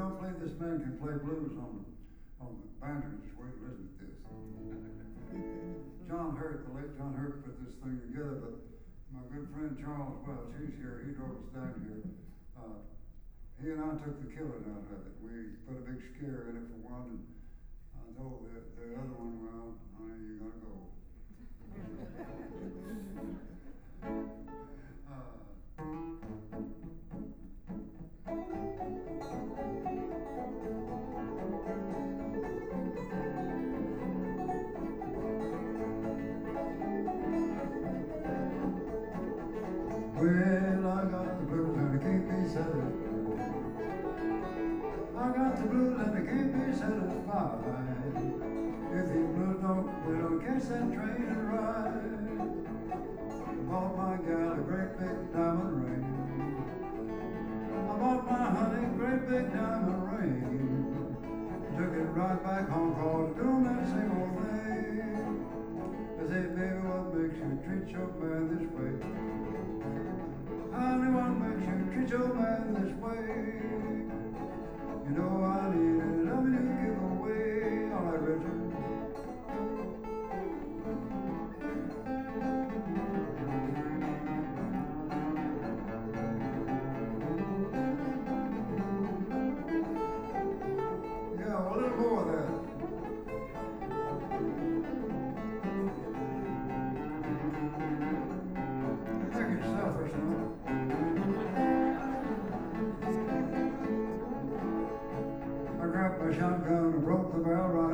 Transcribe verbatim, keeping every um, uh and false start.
don't believe this man can play blues on on the banjo, just wait and listen to this. John Hurt, the late John Hurt, put this thing together, but my good friend Charles Welch, he's here, he drove us down here. Uh, he and I took the killing out of it. We put a big scare in it for one, and I told the, the other one, well, honey, you gotta go. uh, Well, I got the blues and I can't be satisfied. I got the blues and I can't be satisfied. If these blues don't, we don't catch that train and ride. Bought my gal a great big diamond ring. I bought my honey a great big diamond ring. Took it right back home, cause doing that same old thing. I said, baby, what makes you treat your man this way? Honey, what makes you treat your man this way? You know I need it, loving you give away. All right, Richard. Yeah, a little more of that. Make it selfish, huh? I grabbed my shotgun and broke the barrel right